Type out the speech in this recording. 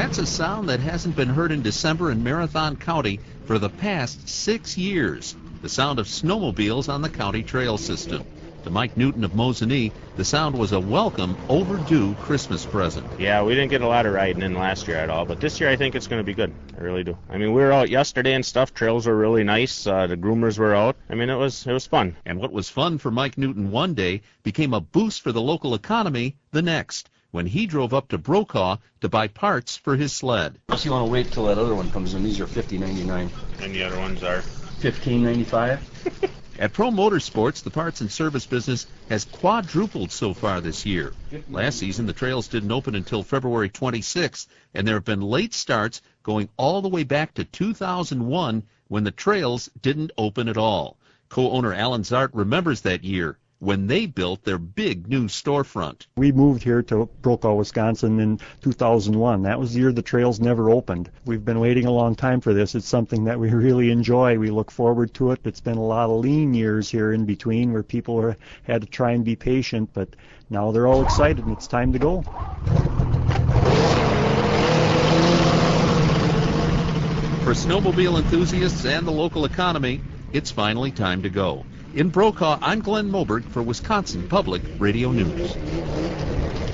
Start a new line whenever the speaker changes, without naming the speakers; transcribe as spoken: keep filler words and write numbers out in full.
That's a sound that hasn't been heard in December in Marathon County for the past six years. The sound of snowmobiles on the county trail system. To Mike Newton of Mosinee, the sound was a welcome, overdue Christmas present.
Yeah, we didn't get a lot of riding in last year at all, but this year I think it's going to be good. I really do. I mean, we were out yesterday and stuff. Trails were really nice. Uh, the groomers were out. I mean, it was it was fun.
And what was fun for Mike Newton one day became a boost for the local economy the next, when he drove up to Brokaw to buy parts for his sled.
Unless you want to wait till that other one comes in. These are fifty ninety-nine.
And the other ones are
fifteen ninety-five.
At Pro Motorsports, the parts and service business has quadrupled so far this year. Last season, the trails didn't open until February twenty-sixth, and there have been late starts going all the way back to two thousand one when the trails didn't open at all. Co-owner Alan Zart remembers that year when they built their big new storefront.
We moved here to Brokaw, Wisconsin in two thousand one. That was the year the trails never opened. We've been waiting a long time for this. It's something that we really enjoy. We look forward to it. It's been a lot of lean years here in between where people are, had to try and be patient, but now they're all excited and it's time to go.
For snowmobile enthusiasts and the local economy, it's finally time to go. In Brokaw, I'm Glenn Moberg for Wisconsin Public Radio News.